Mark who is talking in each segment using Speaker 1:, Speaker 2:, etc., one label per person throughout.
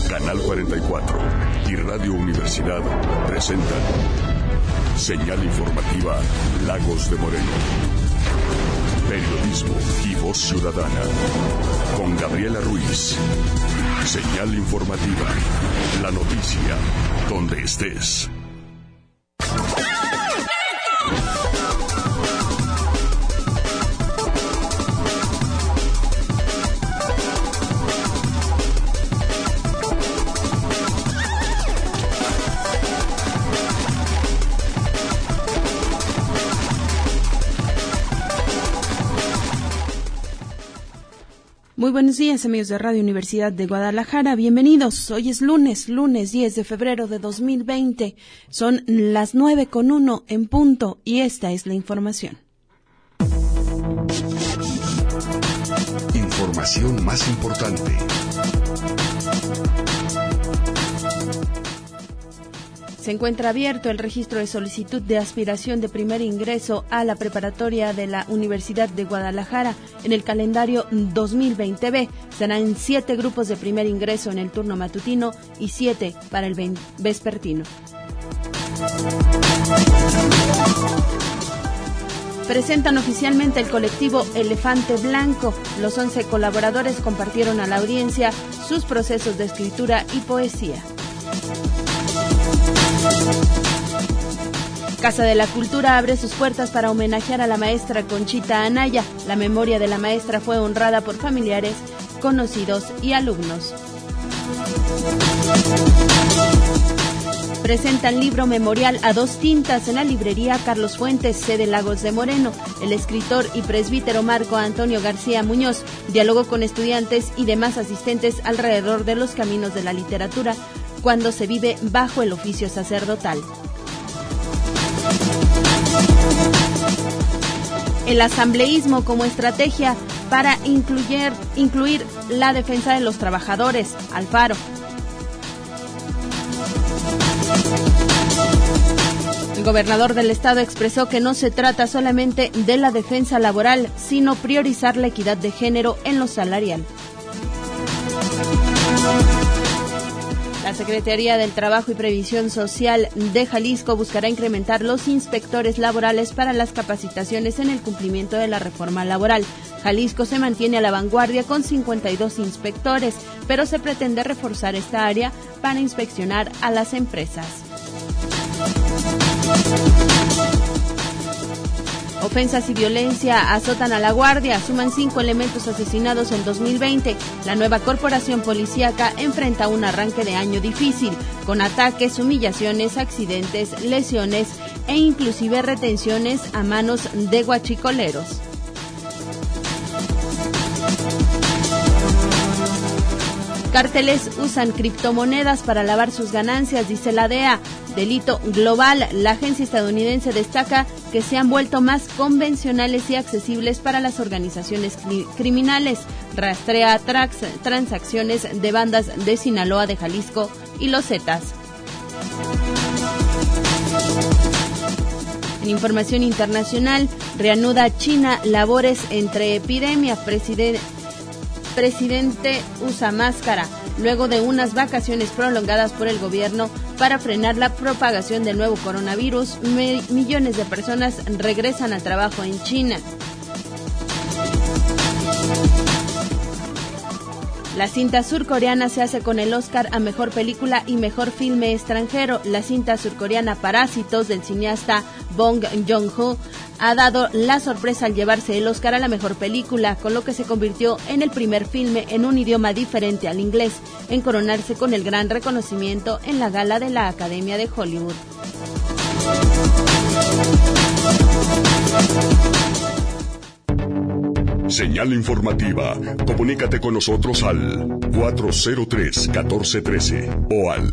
Speaker 1: Canal 44 y Radio Universidad presentan Señal Informativa Lagos de Moreno. Periodismo y voz ciudadana. Con Gabriela Ruiz. Señal Informativa. La noticia donde estés.
Speaker 2: Muy buenos días, amigos de Radio Universidad de Guadalajara. Bienvenidos. Hoy es lunes 10 de febrero de 2020. Son las 9:01 en punto y esta es la información.
Speaker 1: Información más importante.
Speaker 2: Se encuentra abierto el registro de solicitud de aspiración de primer ingreso a la preparatoria de la Universidad de Guadalajara en el calendario 2020B. Serán 7 grupos de primer ingreso en el turno matutino y 7 para el vespertino. Presentan oficialmente el colectivo Elefante Blanco. Los 11 colaboradores compartieron a la audiencia sus procesos de escritura y poesía. Casa de la Cultura abre sus puertas para homenajear a la maestra Conchita Anaya. La memoria de la maestra fue honrada por familiares, conocidos y alumnos. Presentan libro memorial a 2 tintas en la librería Carlos Fuentes, sede Lagos de Moreno. El escritor y presbítero Marco Antonio García Muñoz dialogó con estudiantes y demás asistentes alrededor de los caminos de la literatura cuando se vive bajo el oficio sacerdotal. El asambleísmo como estrategia para incluir la defensa de los trabajadores. Alfaro. El gobernador del estado expresó que no se trata solamente de la defensa laboral, sino priorizar la equidad de género en lo salarial. La Secretaría del Trabajo y Previsión Social de Jalisco buscará incrementar los inspectores laborales para las capacitaciones en el cumplimiento de la reforma laboral. Jalisco se mantiene a la vanguardia con 52 inspectores, pero se pretende reforzar esta área para inspeccionar a las empresas. Ofensas y violencia azotan a La Guardia, suman 5 elementos asesinados en 2020. La nueva corporación policíaca enfrenta un arranque de año difícil, con ataques, humillaciones, accidentes, lesiones e inclusive retenciones a manos de guachicoleros. Cárteles usan criptomonedas para lavar sus ganancias, dice la DEA. Delito global. La agencia estadounidense destaca que se han vuelto más convencionales y accesibles para las organizaciones criminales. Rastrea transacciones de bandas de Sinaloa, de Jalisco y Los Zetas. En información internacional, reanuda China labores entre epidemias. Presidente usa máscara luego de unas vacaciones prolongadas por el gobierno para frenar la propagación del nuevo coronavirus. Millones de personas regresan al trabajo en China. La cinta surcoreana se hace con el Oscar a Mejor Película y Mejor Filme Extranjero. La cinta surcoreana Parásitos del cineasta Bong Joon-ho ha dado la sorpresa al llevarse el Oscar a la Mejor Película, con lo que se convirtió en el primer filme en un idioma diferente al inglés en coronarse con el gran reconocimiento en la gala de la Academia de Hollywood.
Speaker 1: Señal informativa. Comunícate con nosotros al 403-1413 o al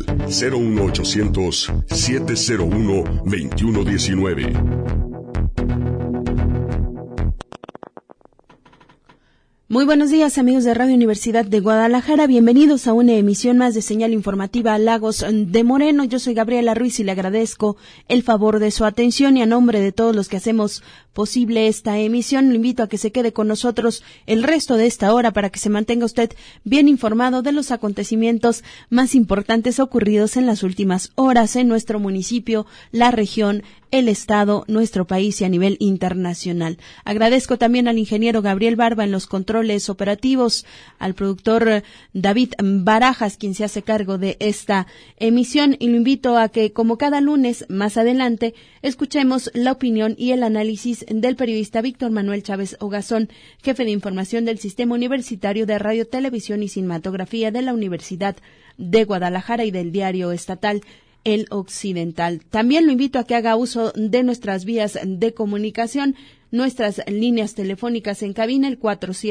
Speaker 1: 01800-701-2119.
Speaker 2: Muy buenos días, amigos de Radio Universidad de Guadalajara. Bienvenidos a una emisión más de Señal Informativa Lagos de Moreno. Yo soy Gabriela Ruiz y le agradezco el favor de su atención, y a nombre de todos los que hacemos posible esta emisión, lo invito a que se quede con nosotros el resto de esta hora para que se mantenga usted bien informado de los acontecimientos más importantes ocurridos en las últimas horas en nuestro municipio, la región, el estado, nuestro país y a nivel internacional. Agradezco también al ingeniero Gabriel Barba en los controles operativos, al productor David Barajas, quien se hace cargo de esta emisión, y lo invito a que, como cada lunes, más adelante, escuchemos la opinión y el análisis del periodista Víctor Manuel Chávez Ogazón, jefe de información del Sistema Universitario de Radio, Televisión y Cinematografía de la Universidad de Guadalajara y del diario estatal El Occidental. También lo invito a que haga uso de nuestras vías de comunicación, nuestras líneas telefónicas en cabina, el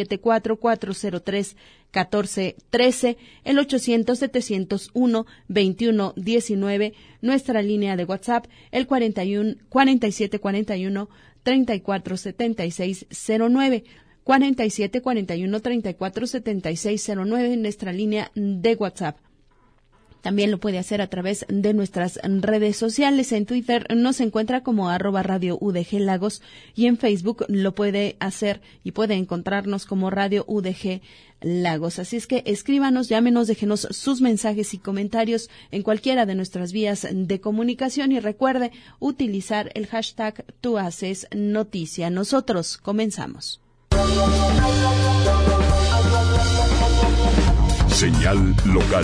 Speaker 2: 474-403-1413, el 800-701-2119, nuestra línea de WhatsApp, el 4741-347609, 4741-347609, nuestra línea de WhatsApp. También lo puede hacer a través de nuestras redes sociales. En Twitter nos encuentra como @Radio UDG Lagos, y en Facebook lo puede hacer y puede encontrarnos como Radio UDG Lagos. Así es que escríbanos, llámenos, déjenos sus mensajes y comentarios en cualquiera de nuestras vías de comunicación, y recuerde utilizar el hashtag Tú Haces Noticia. Nosotros comenzamos.
Speaker 1: Señal local.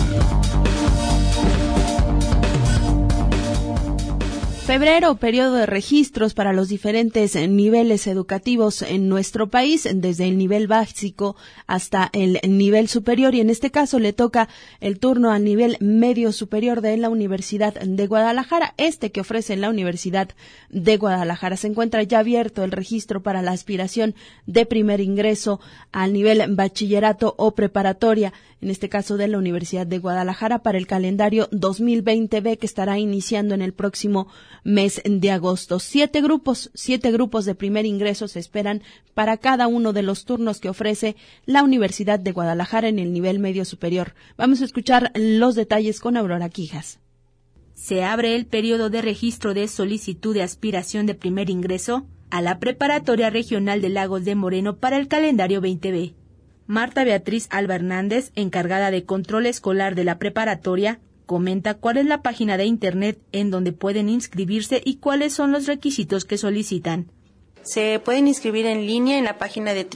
Speaker 2: Febrero, periodo de registros para los diferentes niveles educativos en nuestro país, desde el nivel básico hasta el nivel superior, y en este caso le toca el turno al nivel medio superior de la Universidad de Guadalajara, que ofrece la Universidad de Guadalajara. Se encuentra ya abierto el registro para la aspiración de primer ingreso al nivel bachillerato o preparatoria, en este caso de la Universidad de Guadalajara, para el calendario 2020B, que estará iniciando en el próximo mes de agosto. 7 grupos de primer ingreso se esperan para cada uno de los turnos que ofrece la Universidad de Guadalajara en el nivel medio superior. Vamos a escuchar los detalles con Aurora Quijas.
Speaker 3: Se abre el periodo de registro de solicitud de aspiración de primer ingreso a la Preparatoria Regional de Lagos de Moreno para el calendario 20B. Marta Beatriz Alba Hernández, encargada de control escolar de la preparatoria, comenta cuál es la página de internet en donde pueden inscribirse y cuáles son los requisitos que solicitan.
Speaker 4: Se pueden inscribir en línea en la página de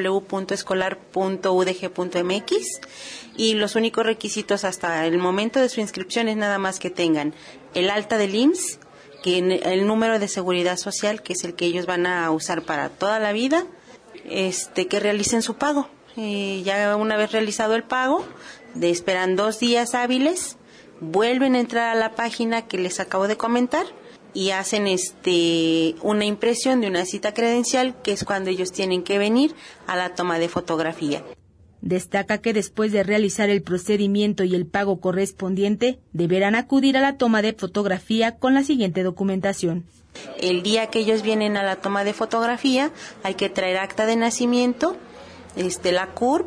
Speaker 4: www.escolar.udg.mx, y los únicos requisitos hasta el momento de su inscripción es nada más que tengan el alta del IMSS, que el número de seguridad social, que es el que ellos van a usar para toda la vida, que realicen su pago. Ya una vez realizado el pago, esperan 2 días hábiles, vuelven a entrar a la página que les acabo de comentar y hacen una impresión de una cita credencial, que es cuando ellos tienen que venir a la toma de fotografía.
Speaker 3: Destaca que después de realizar el procedimiento y el pago correspondiente, deberán acudir a la toma de fotografía con la siguiente documentación.
Speaker 4: El día que ellos vienen a la toma de fotografía, hay que traer acta de nacimiento, la CURP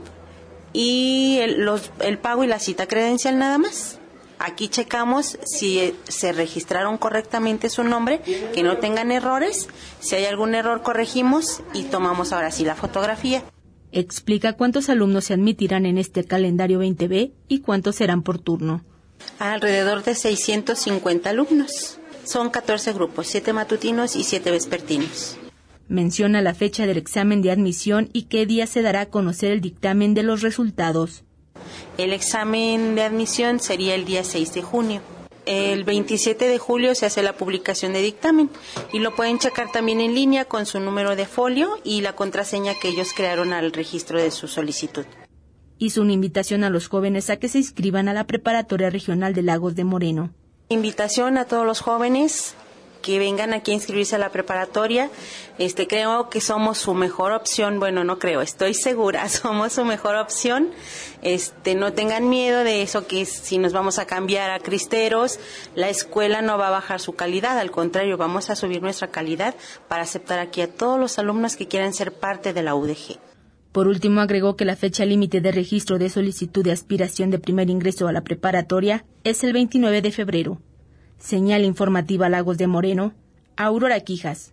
Speaker 4: y el pago y la cita credencial nada más. Aquí checamos si se registraron correctamente su nombre, que no tengan errores. Si hay algún error, corregimos y tomamos ahora sí la fotografía.
Speaker 3: Explica cuántos alumnos se admitirán en este calendario 20B y cuántos serán por turno.
Speaker 4: Alrededor de 650 alumnos. Son 14 grupos, 7 matutinos y 7 vespertinos.
Speaker 3: Menciona la fecha del examen de admisión y qué día se dará a conocer el dictamen de los resultados.
Speaker 4: El examen de admisión sería el día 6 de junio. El 27 de julio se hace la publicación de dictamen y lo pueden checar también en línea con su número de folio y la contraseña que ellos crearon al registro de su solicitud.
Speaker 3: Hizo una invitación a los jóvenes a que se inscriban a la Preparatoria Regional de Lagos de Moreno.
Speaker 4: Invitación a todos los jóvenes que vengan aquí a inscribirse a la preparatoria. Creo que somos su mejor opción. Bueno, no creo, estoy segura, somos su mejor opción. No tengan miedo de eso, que si nos vamos a cambiar a cristeros, la escuela no va a bajar su calidad, al contrario, vamos a subir nuestra calidad para aceptar aquí a todos los alumnos que quieran ser parte de la UDG.
Speaker 3: Por último, agregó que la fecha límite de registro de solicitud de aspiración de primer ingreso a la preparatoria es el 29 de febrero. Señal informativa Lagos de Moreno, Aurora Quijas.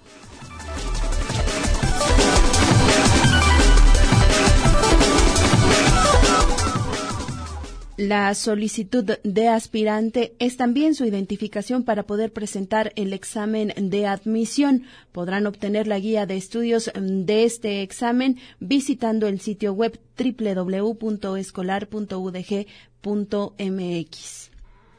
Speaker 2: La solicitud de aspirante es también su identificación para poder presentar el examen de admisión. Podrán obtener la guía de estudios de este examen visitando el sitio web www.escolar.udg.mx.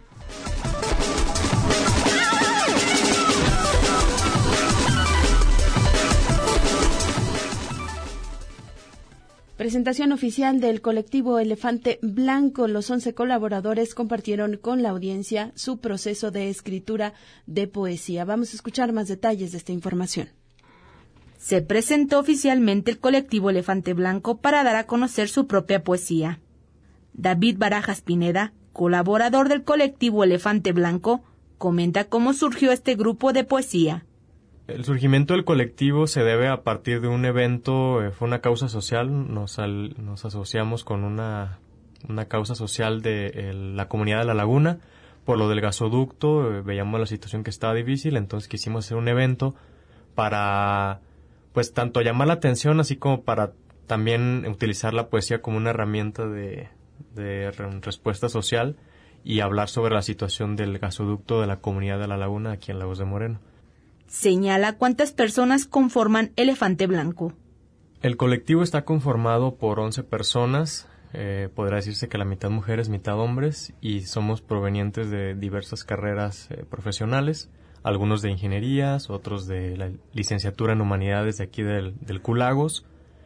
Speaker 2: Presentación oficial del colectivo Elefante Blanco. Los 11 colaboradores compartieron con la audiencia su proceso de escritura de poesía. Vamos a escuchar más detalles de esta información.
Speaker 3: Se presentó oficialmente el colectivo Elefante Blanco para dar a conocer su propia poesía. David Barajas Pineda, colaborador del colectivo Elefante Blanco, comenta cómo surgió este grupo de poesía.
Speaker 5: El surgimiento del colectivo se debe a partir de un evento, fue una causa social, nos asociamos con una causa social de la comunidad de La Laguna, por lo del gasoducto, veíamos la situación que estaba difícil, entonces quisimos hacer un evento para, pues, tanto llamar la atención, así como para también utilizar la poesía como una herramienta de respuesta social y hablar sobre la situación del gasoducto de la comunidad de La Laguna aquí en Lagos de Moreno.
Speaker 3: Señala cuántas personas conforman Elefante Blanco.
Speaker 5: El colectivo está conformado por 11 personas, podrá decirse que la mitad mujeres, mitad hombres, y somos provenientes de diversas carreras profesionales, algunos de ingenierías, otros de la licenciatura en humanidades de aquí del Culagos,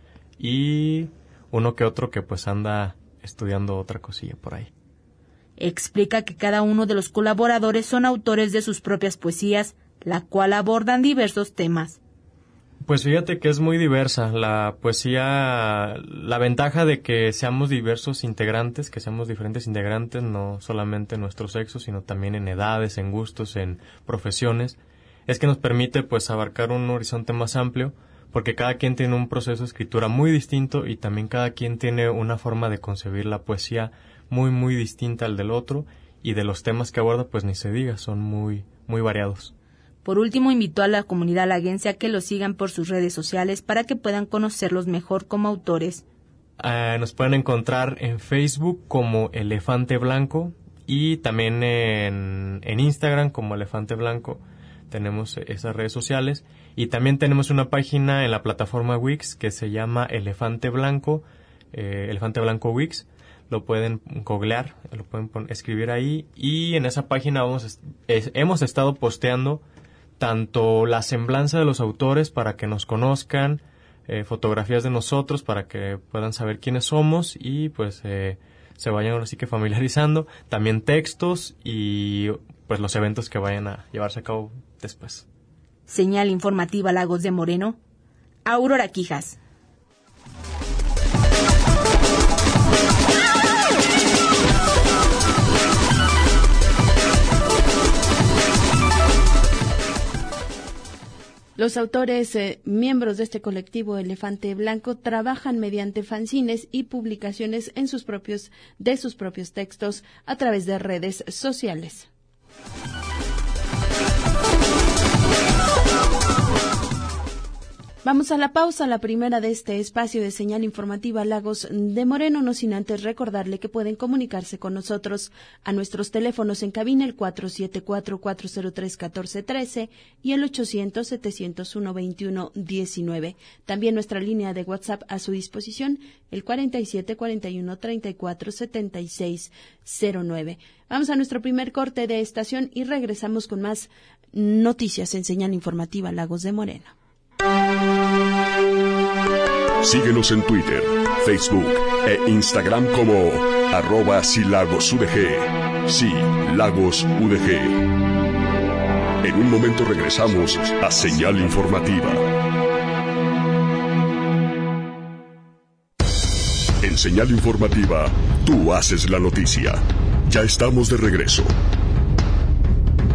Speaker 5: y uno que otro que pues anda estudiando otra cosilla por ahí.
Speaker 3: Explica que cada uno de los colaboradores son autores de sus propias poesías, la cual abordan diversos temas.
Speaker 5: Pues fíjate que es muy diversa la poesía. La ventaja de que seamos diversos integrantes, que seamos diferentes integrantes, no solamente en nuestro sexo, sino también en edades, en gustos, en profesiones, es que nos permite pues abarcar un horizonte más amplio, porque cada quien tiene un proceso de escritura muy distinto y también cada quien tiene una forma de concebir la poesía muy, muy distinta al del otro, y de los temas que aborda pues ni se diga, son muy, muy variados.
Speaker 3: Por último, invitó a la comunidad laguense a que los sigan por sus redes sociales para que puedan conocerlos mejor como autores.
Speaker 5: Nos pueden encontrar en Facebook como Elefante Blanco y también en Instagram como Elefante Blanco. Tenemos esas redes sociales y también tenemos una página en la plataforma Wix que se llama Elefante Blanco Wix. Lo pueden googlear, lo pueden escribir ahí, y en esa página hemos estado posteando tanto la semblanza de los autores para que nos conozcan, fotografías de nosotros para que puedan saber quiénes somos y pues se vayan ahora sí que familiarizando, también textos y pues los eventos que vayan a llevarse a cabo después.
Speaker 3: Señal informativa Lagos de Moreno, Aurora Quijas.
Speaker 2: Los autores, miembros de este colectivo Elefante Blanco, trabajan mediante fanzines y publicaciones de sus propios textos a través de redes sociales. Vamos a la pausa, la primera de este espacio de señal informativa Lagos de Moreno, no sin antes recordarle que pueden comunicarse con nosotros a nuestros teléfonos en cabina, el 474-403-1413 y el 800-701-2119. También nuestra línea de WhatsApp a su disposición, el 4741-347609. Vamos a nuestro primer corte de estación y regresamos con más noticias en señal informativa Lagos de Moreno.
Speaker 1: Síguenos en Twitter, Facebook e Instagram como @silagosudg. Sí, Lagos UDG. En un momento regresamos a Señal Informativa. En Señal Informativa, tú haces la noticia. Ya estamos de regreso.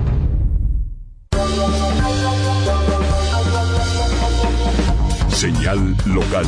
Speaker 1: Señal Señal local.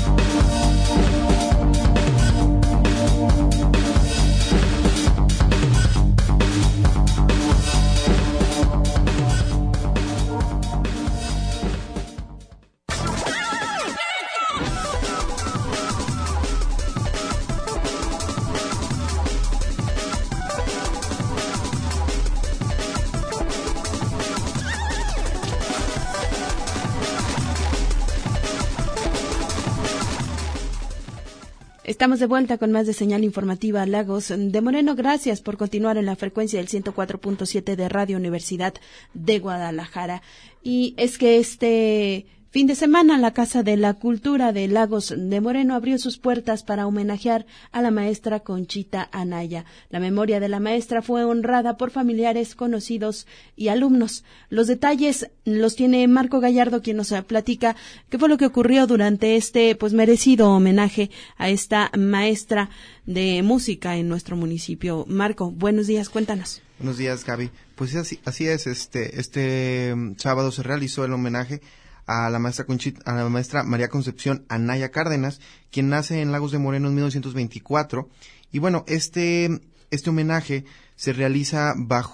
Speaker 2: Estamos de vuelta con más de Señal Informativa Lagos de Moreno. Gracias por continuar en la frecuencia del 104.7 de Radio Universidad de Guadalajara. Y es que este fin de semana la Casa de la Cultura de Lagos de Moreno abrió sus puertas para homenajear a la maestra Conchita Anaya. La memoria de la maestra fue honrada por familiares, conocidos y alumnos. Los detalles los tiene Marco Gallardo, quien nos platica qué fue lo que ocurrió durante este merecido homenaje a esta maestra de música en nuestro municipio. Marco, buenos días, cuéntanos.
Speaker 6: Buenos días, Gaby. Pues así es, este sábado se realizó el homenaje a la maestra Conchita, a la maestra María Concepción Anaya Cárdenas, quien nace en Lagos de Moreno en 1924. Y bueno, este homenaje se realiza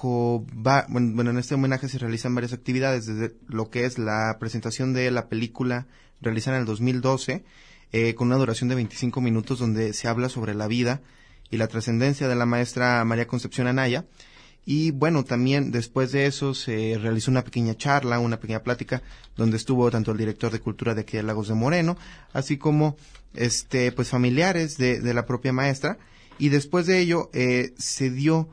Speaker 6: en este homenaje se realizan varias actividades, desde lo que es la presentación de la película realizada en el 2012, con una duración de 25 minutos, donde se habla sobre la vida y la trascendencia de la maestra María Concepción Anaya. Y bueno, también después de eso se realizó una pequeña charla, una pequeña plática, donde estuvo tanto el director de cultura de aquí de Lagos de Moreno, así como familiares de la propia maestra. Y después de ello se dio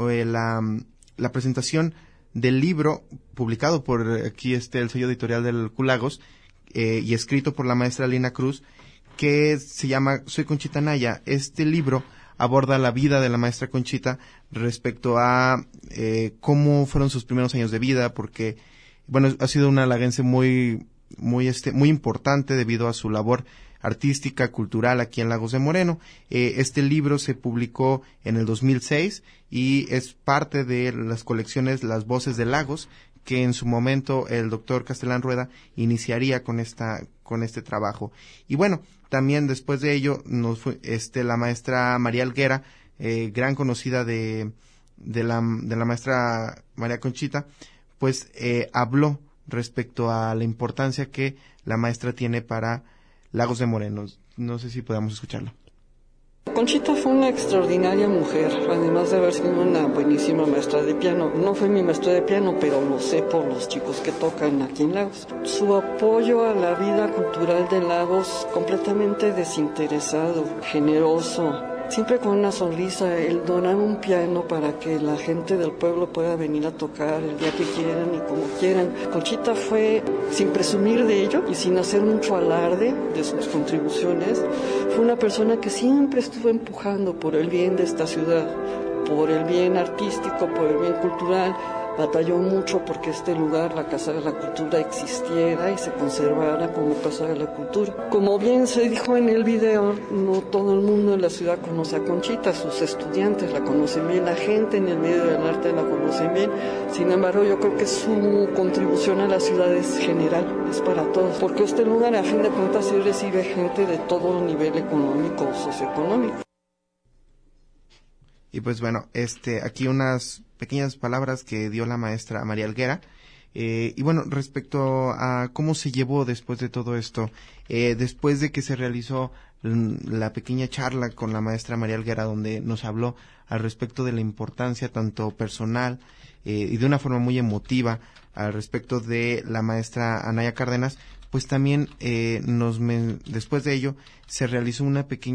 Speaker 6: la presentación del libro publicado por aquí el sello editorial del Culagos y escrito por la maestra Lina Cruz, que se llama Soy Conchita Anaya. Este libro aborda la vida de la maestra Conchita respecto a cómo fueron sus primeros años de vida, porque bueno, ha sido una laguense muy importante debido a su labor artística, cultural aquí en Lagos de Moreno. Este libro se publicó en el 2006 y es parte de las colecciones Las Voces de Lagos, que en su momento el doctor Castellán Rueda iniciaría con este trabajo. Y bueno, también después de ello la maestra María Helguera, gran conocida de la maestra María Conchita, pues habló respecto a la importancia que la maestra tiene para Lagos de Moreno. No sé si podamos escucharlo.
Speaker 7: Conchita fue una extraordinaria mujer, además de haber sido una buenísima maestra de piano. No fue mi maestra de piano, pero lo sé por los chicos que tocan aquí en Lagos. Su apoyo a la vida cultural de Lagos, completamente desinteresado, generoso, siempre con una sonrisa. Él donaba un piano para que la gente del pueblo pueda venir a tocar el día que quieran y como quieran. Conchita fue, sin presumir de ello y sin hacer mucho alarde de sus contribuciones, fue una persona que siempre estuvo empujando por el bien de esta ciudad, por el bien artístico, por el bien cultural. Batalló mucho porque este lugar, la Casa de la Cultura, existiera y se conservara como Casa de la Cultura. Como bien se dijo en el video, no todo el mundo en la ciudad conoce a Conchita, sus estudiantes la conocen bien, la gente en el medio del arte la conocen bien. Sin embargo, yo creo que su contribución a la ciudad es general, es para todos, porque este lugar, a fin de cuentas, sí recibe gente de todo nivel económico o socioeconómico.
Speaker 6: Y pues bueno, aquí unas pequeñas palabras que dio la maestra María Helguera. Y bueno, respecto a cómo se llevó después de todo esto, después de que se realizó la pequeña charla con la maestra María Helguera, donde nos habló al respecto de la importancia tanto personal y de una forma muy emotiva al respecto de la maestra Anaya Cárdenas, pues también después de ello se realizó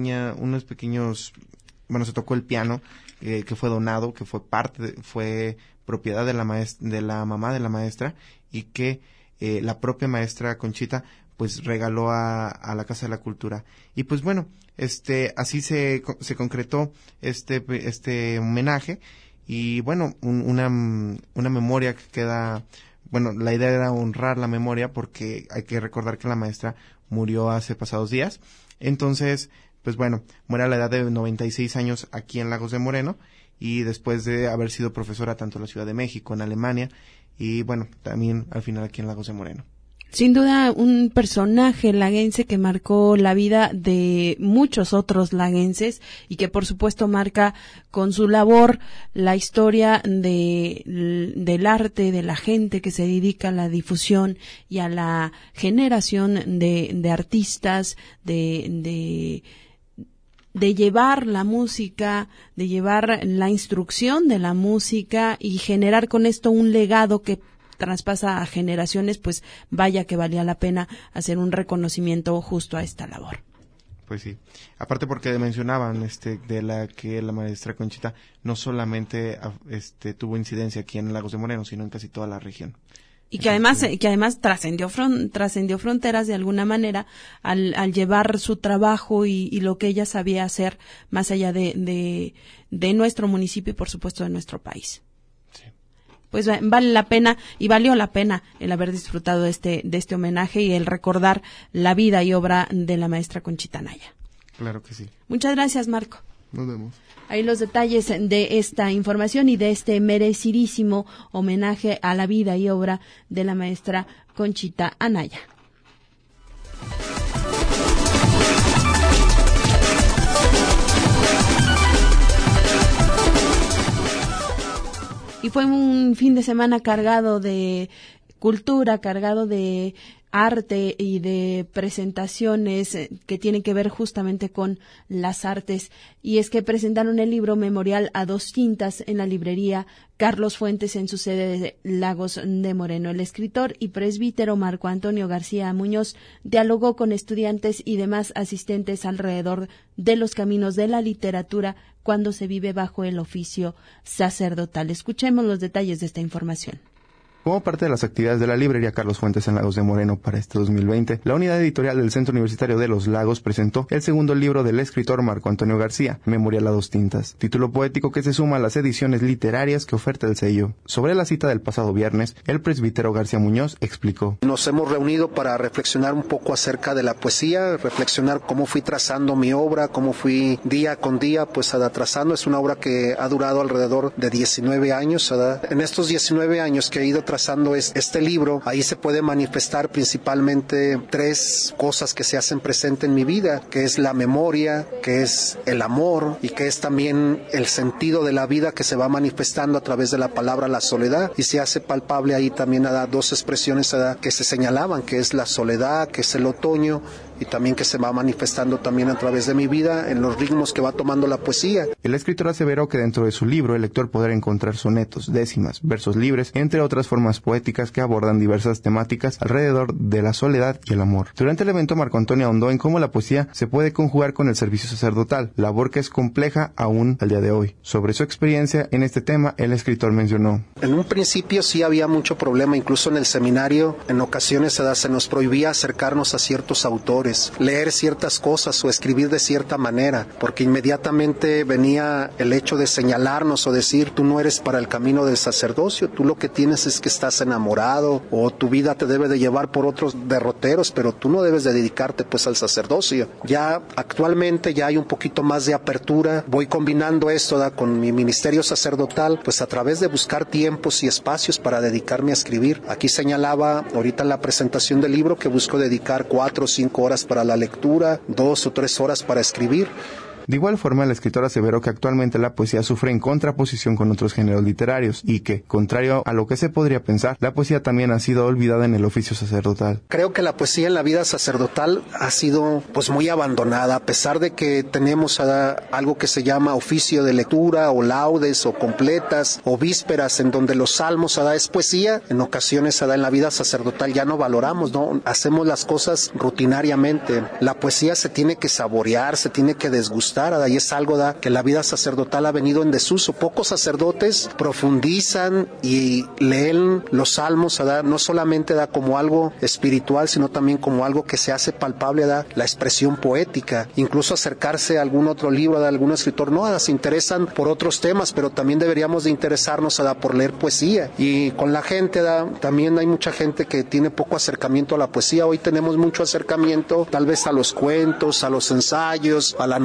Speaker 6: se tocó el piano que fue donado, que fue propiedad de la mamá de la maestra, y que la propia maestra Conchita pues regaló a la Casa de la Cultura. Y pues bueno, así se concretó este homenaje, y bueno, una memoria que queda. Bueno, la idea era honrar la memoria, porque hay que recordar que la maestra murió hace pasados días. Entonces, pues bueno, muere a la edad de 96 años aquí en Lagos de Moreno, y después de haber sido profesora tanto en la Ciudad de México, en Alemania, y bueno, también al final aquí en Lagos de Moreno.
Speaker 2: Sin duda, un personaje laguense que marcó la vida de muchos otros laguenses y que, por supuesto, marca con su labor la historia del arte, de la gente que se dedica a la difusión y a la generación de artistas, de llevar la música, de llevar la instrucción de la música y generar con esto un legado que traspasa a generaciones. Pues vaya que valía la pena hacer un reconocimiento justo a esta labor.
Speaker 6: Pues sí, aparte porque mencionaban que la maestra Conchita no solamente tuvo incidencia aquí en Lagos de Moreno, sino en casi toda la región.
Speaker 2: Y que además trascendió fronteras de alguna manera al llevar su trabajo y lo que ella sabía hacer más allá de nuestro municipio y por supuesto de nuestro país.
Speaker 6: Sí.
Speaker 2: Pues vale la pena y valió la pena el haber disfrutado de este homenaje y el recordar la vida y obra de la maestra Conchita Anaya.
Speaker 6: Claro que sí.
Speaker 2: Muchas gracias, Marco.
Speaker 6: Nos vemos.
Speaker 2: Ahí los detalles de esta información y de este merecidísimo homenaje a la vida y obra de la maestra Conchita Anaya. Y fue un fin de semana cargado de cultura, cargado de arte y de presentaciones que tienen que ver justamente con las artes. Y es que presentaron el libro Memorial a dos tintas en la librería Carlos Fuentes en su sede de Lagos de Moreno. El escritor y presbítero Marco Antonio García Muñoz dialogó con estudiantes y demás asistentes alrededor de los caminos de la literatura cuando se vive bajo el oficio sacerdotal. Escuchemos los detalles de esta información.
Speaker 6: Como parte de las actividades de la librería Carlos Fuentes en Lagos de Moreno para este 2020, la unidad editorial del Centro Universitario de Los Lagos presentó el segundo libro del escritor Marco Antonio García, Memorial a dos tintas, título poético que se suma a las ediciones literarias que oferta el sello. Sobre la cita del pasado viernes, el presbítero García Muñoz explicó:
Speaker 8: Nos hemos reunido para reflexionar un poco acerca de la poesía, reflexionar cómo fui trazando mi obra, cómo fui día con día trazando. Es una obra que ha durado alrededor de 19 años. En estos 19 años que he ido trazando este libro, ahí se puede manifestar principalmente tres cosas que se hacen presente en mi vida, que es la memoria, que es el amor y que es también el sentido de la vida que se va manifestando a través de la palabra la soledad, y se hace palpable ahí también dos expresiones que se señalaban, que es la soledad, que es el otoño, y también que se va manifestando también a través de mi vida en los ritmos que va tomando la poesía.
Speaker 6: El escritor aseveró que dentro de su libro el lector podrá encontrar sonetos, décimas, versos libres, entre otras formas poéticas que abordan diversas temáticas alrededor de la soledad y el amor. Durante el evento, Marco Antonio ahondó en cómo la poesía se puede conjugar con el servicio sacerdotal, labor que es compleja aún al día de hoy. Sobre su experiencia en este tema, el escritor mencionó:
Speaker 8: En un principio sí había mucho problema, incluso en el seminario, en ocasiones se nos prohibía acercarnos a ciertos autores, leer ciertas cosas o escribir de cierta manera, porque inmediatamente venía el hecho de señalarnos o decir: tú no eres para el camino del sacerdocio, tú lo que tienes es que estás enamorado, o tu vida te debe de llevar por otros derroteros, pero tú no debes de dedicarte al sacerdocio. Ya actualmente ya hay un poquito más de apertura, voy combinando esto con mi ministerio sacerdotal, a través de buscar tiempos y espacios para dedicarme a escribir. Aquí señalaba ahorita en la presentación del libro que busco dedicar 4 o 5 horas para la lectura, 2 o 3 horas para escribir.
Speaker 6: De igual forma, el escritor aseveró que actualmente la poesía sufre en contraposición con otros géneros literarios y que, contrario a lo que se podría pensar, la poesía también ha sido olvidada en el oficio sacerdotal.
Speaker 8: Creo que la poesía en la vida sacerdotal ha sido muy abandonada, a pesar de que tenemos algo que se llama oficio de lectura o laudes o completas o vísperas, en donde los salmos es poesía. En ocasiones en la vida sacerdotal ya no valoramos, no hacemos las cosas rutinariamente. La poesía se tiene que saborear, se tiene que desgustar, y es algo que la vida sacerdotal ha venido en desuso. Pocos sacerdotes profundizan y leen los salmos, no solamente como algo espiritual, sino también como algo que se hace palpable, la expresión poética. Incluso acercarse a algún otro libro de algún escritor, se interesan por otros temas, pero también deberíamos de interesarnos por leer poesía. Y con la gente, también hay mucha gente que tiene poco acercamiento a la poesía. Hoy tenemos mucho acercamiento tal vez a los cuentos, a los ensayos, a la novela,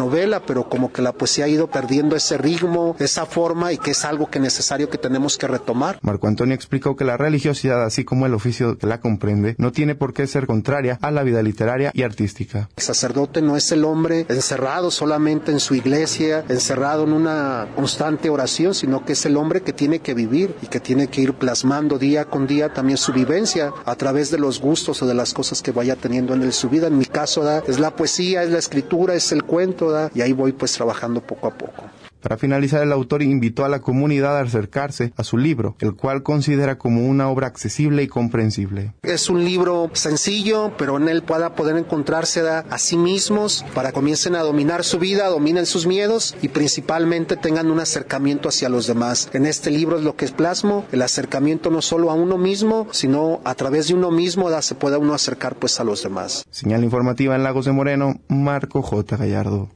Speaker 8: pero como que la poesía ha ido perdiendo ese ritmo, esa forma, y que es algo que es necesario que tenemos que retomar.
Speaker 6: Marco Antonio explicó que la religiosidad, así como el oficio que la comprende, no tiene por qué ser contraria a la vida literaria y artística.
Speaker 8: El sacerdote no es el hombre encerrado solamente en su iglesia, encerrado en una constante oración, sino que es el hombre que tiene que vivir y que tiene que ir plasmando día con día también su vivencia a través de los gustos o de las cosas que vaya teniendo en su vida. En mi caso, es la poesía, es la escritura, es el cuento, y ahí voy pues trabajando poco a poco.
Speaker 6: Para finalizar, el autor invitó a la comunidad a acercarse a su libro, el cual considera como una obra accesible y comprensible.
Speaker 8: Es un libro sencillo, pero en él pueda poder encontrarse a sí mismos para que comiencen a dominar su vida, dominen sus miedos y principalmente tengan un acercamiento hacia los demás. En este libro es lo que plasmo, el acercamiento no solo a uno mismo, sino a través de uno mismo se pueda uno acercar pues a los demás.
Speaker 6: Señal informativa en Lagos de Moreno, Marco J. Gallardo.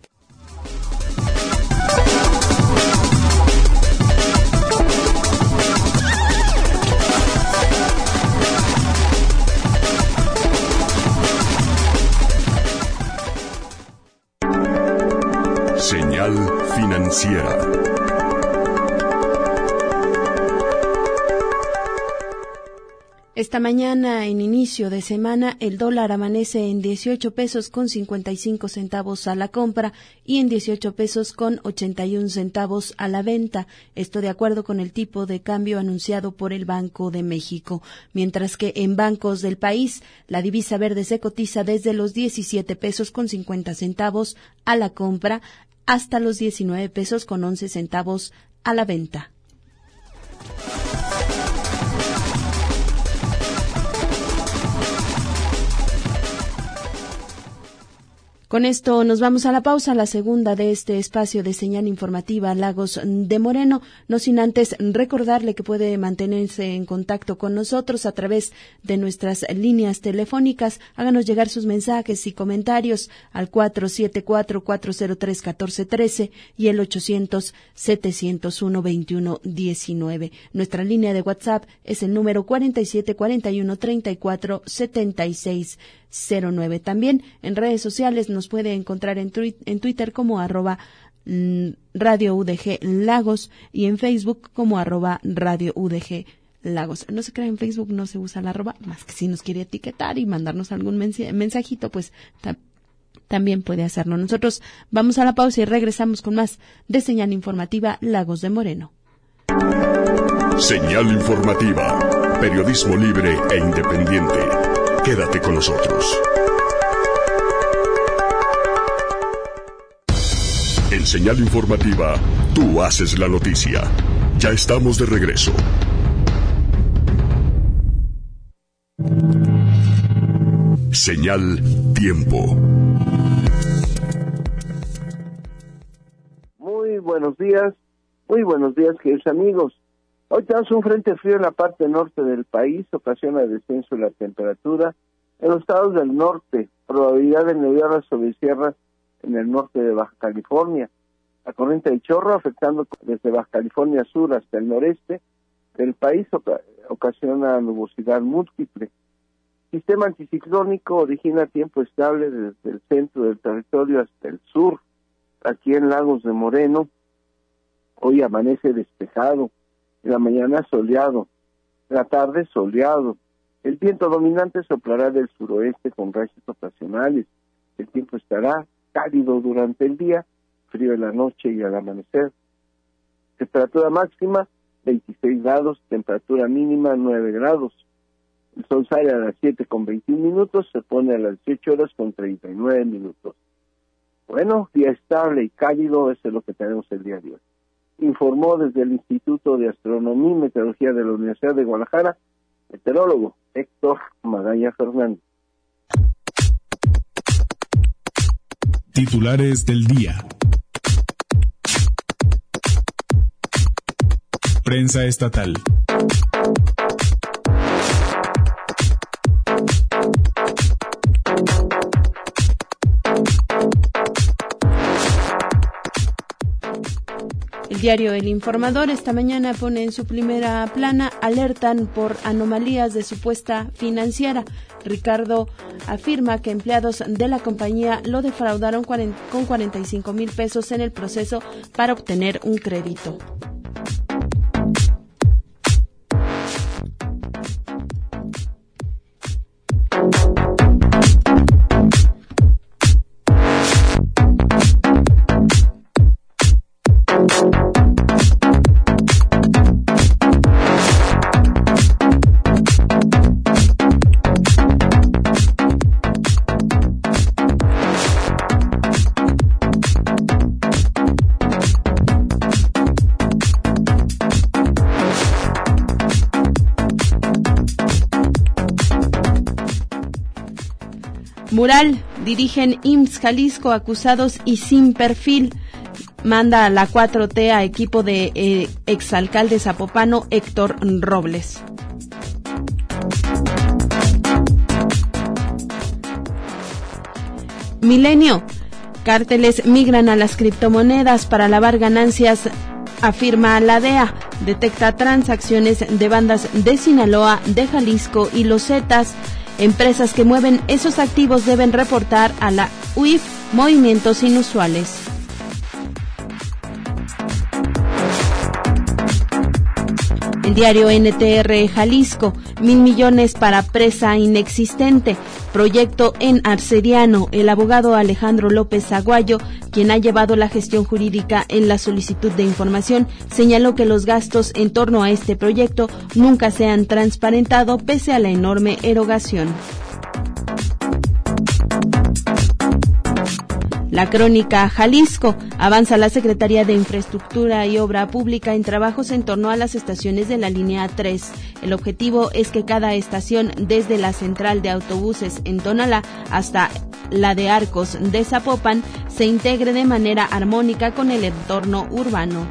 Speaker 1: Señal financiera.
Speaker 2: Esta mañana, en inicio de semana, el dólar amanece en 18 pesos con 55 centavos a la compra y en 18 pesos con 81 centavos a la venta. Esto de acuerdo con el tipo de cambio anunciado por el Banco de México. Mientras que en bancos del país, la divisa verde se cotiza desde los 17 pesos con 50 centavos a la compra hasta los 19 pesos con 11 centavos a la venta. Con esto nos vamos a la pausa, la segunda de este espacio de señal informativa Lagos de Moreno, no sin antes recordarle que puede mantenerse en contacto con nosotros a través de nuestras líneas telefónicas. Háganos llegar sus mensajes y comentarios al 474-403-1413 y el 800-701-2119. Nuestra línea de WhatsApp es el número 4741-347609. También en redes sociales nos puede encontrar en Twitter como @Radio UDG Lagos y en Facebook como @Radio UDG Lagos. No se crea, en Facebook no se usa la arroba, más que si nos quiere etiquetar y mandarnos algún mensajito, pues también puede hacerlo. Nosotros vamos a la pausa y regresamos con más de Señal Informativa Lagos de Moreno.
Speaker 1: Señal informativa, periodismo libre e independiente. Quédate con nosotros. En Señal Informativa, tú haces la noticia. Ya estamos de regreso. Señal Tiempo.
Speaker 9: Muy buenos días, queridos amigos. Hoy tenemos un frente frío en la parte norte del país, ocasiona el descenso de la temperatura. En los estados del norte, probabilidad de nevadas sobre sierras en el norte de Baja California. La corriente de chorro afectando desde Baja California Sur hasta el noreste del país ocasiona nubosidad múltiple. Sistema anticiclónico origina tiempo estable desde el centro del territorio hasta el sur. Aquí en Lagos de Moreno, hoy amanece despejado, en la mañana soleado, en la tarde soleado. El viento dominante soplará del suroeste con rachas ocasionales. El tiempo estará cálido durante el día, frío en la noche y al amanecer. Temperatura máxima 26 grados, temperatura mínima 9 grados. El sol sale a las 7:21, se pone a las 18:39. Bueno, día estable y cálido, eso es lo que tenemos el día de hoy. Informó desde el Instituto de Astronomía y Meteorología de la Universidad de Guadalajara, meteorólogo Héctor Magaña Fernández.
Speaker 10: Titulares del día. Prensa estatal.
Speaker 2: El El diario El Informador esta mañana pone en su primera plana: alertan por anomalías de supuesta financiera. Ricardo afirma que empleados de la compañía lo defraudaron con 45,000 pesos en el proceso para obtener un crédito. Mural, dirigen IMSS Jalisco acusados y sin perfil. Manda a la 4T a equipo de exalcalde zapopano Héctor Robles. Milenio, cárteles migran a las criptomonedas para lavar ganancias, afirma la DEA. Detecta transacciones de bandas de Sinaloa, de Jalisco y Los Zetas. Empresas que mueven esos activos deben reportar a la UIF movimientos inusuales. El diario NTR Jalisco, 1,000 millones para presa inexistente. Proyecto en Arcediano. El abogado Alejandro López Aguayo, quien ha llevado la gestión jurídica en la solicitud de información, señaló que los gastos en torno a este proyecto nunca se han transparentado pese a la enorme erogación. La Crónica Jalisco, avanza la Secretaría de Infraestructura y Obra Pública en trabajos en torno a las estaciones de la línea 3. El objetivo es que cada estación, desde la central de autobuses en Tonalá hasta la de Arcos de Zapopan, se integre de manera armónica con el entorno urbano.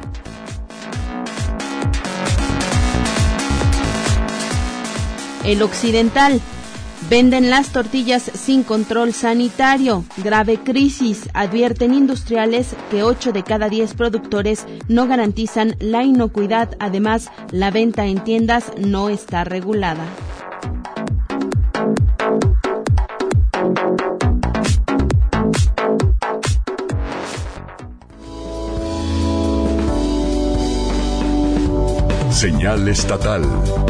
Speaker 2: El Occidental, venden las tortillas sin control sanitario. Grave crisis. Advierten industriales que 8 de cada 10 productores no garantizan la inocuidad. Además, la venta en tiendas no está regulada.
Speaker 1: Señal estatal.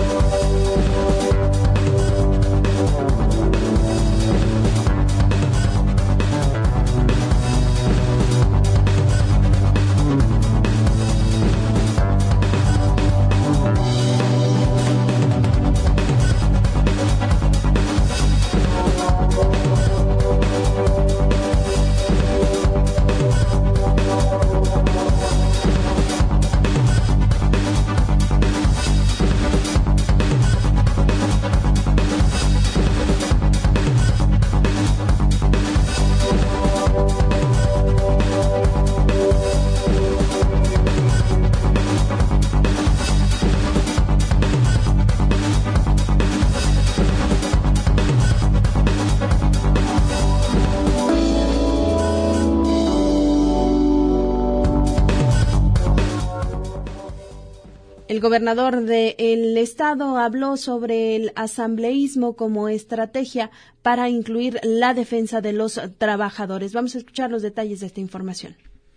Speaker 2: El gobernador del estado habló sobre el asambleísmo como estrategia para incluir la defensa de los trabajadores. Vamos a escuchar los detalles de esta información.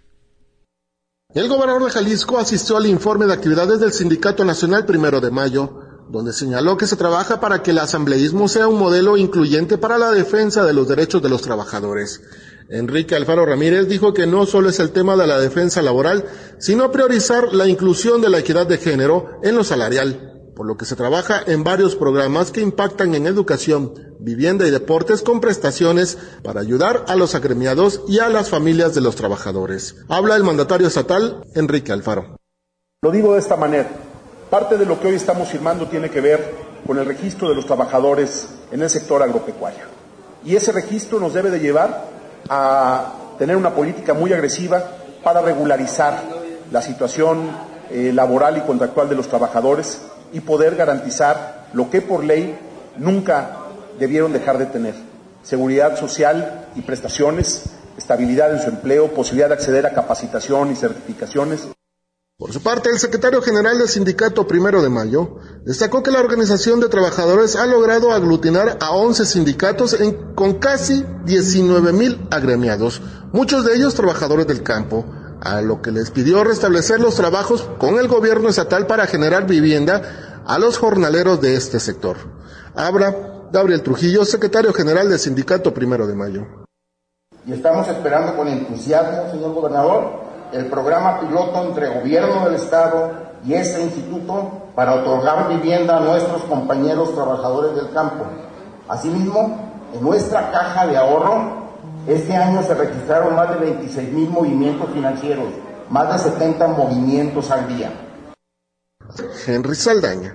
Speaker 11: El gobernador de Jalisco asistió al informe de actividades del Sindicato Nacional 1 de Mayo, donde señaló que se trabaja para que el asambleísmo sea un modelo incluyente para la defensa de los derechos de los trabajadores. Enrique Alfaro Ramírez dijo que no solo es el tema de la defensa laboral, sino priorizar la inclusión de la equidad de género en lo salarial, por lo que se trabaja en varios programas que impactan en educación, vivienda y deportes con prestaciones para ayudar a los agremiados y a las familias de los trabajadores. Habla el mandatario estatal, Enrique Alfaro.
Speaker 12: Lo digo de esta manera, parte de lo que hoy estamos firmando tiene que ver con el registro de los trabajadores en el sector agropecuario. Y ese registro nos debe de llevar a tener una política muy agresiva para regularizar la situación laboral y contractual de los trabajadores y poder garantizar lo que por ley nunca debieron dejar de tener: seguridad social y prestaciones, estabilidad en su empleo, posibilidad de acceder a capacitación y certificaciones.
Speaker 11: Por su parte, el secretario general del sindicato 1 de Mayo destacó que la organización de trabajadores ha logrado aglutinar a 11 sindicatos con casi 19,000 agremiados, muchos de ellos trabajadores del campo, a lo que les pidió restablecer los trabajos con el gobierno estatal para generar vivienda a los jornaleros de este sector. Habla Gabriel Trujillo, secretario general del sindicato 1 de Mayo.
Speaker 13: Y estamos esperando con entusiasmo, señor gobernador, el programa piloto entre gobierno del estado y este instituto para otorgar vivienda a nuestros compañeros trabajadores del campo. Asimismo, en nuestra caja de ahorro, este año se registraron más de 26,000 movimientos financieros, más de 70 movimientos al día.
Speaker 11: Henry Saldaña.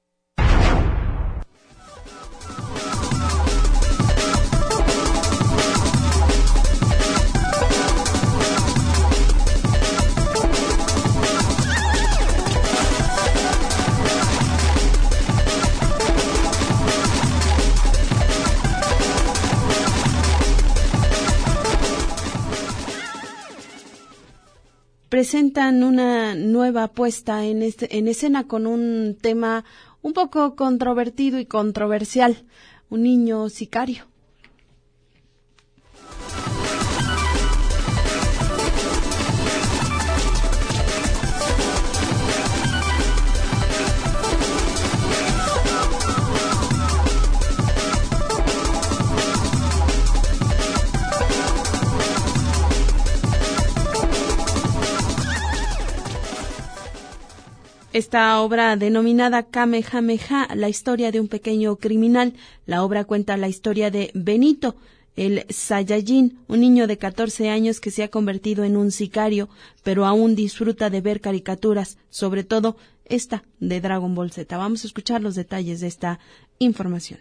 Speaker 2: Presentan una nueva puesta en escena con un tema un poco controvertido y controversial, un niño sicario. Esta obra denominada Kamehameha, la historia de un pequeño criminal, la obra cuenta la historia de Benito, el Saiyajin, un niño de 14 años que se ha convertido en un sicario, pero aún disfruta de ver caricaturas, sobre todo esta de Dragon Ball Z. Vamos a escuchar los detalles de esta información.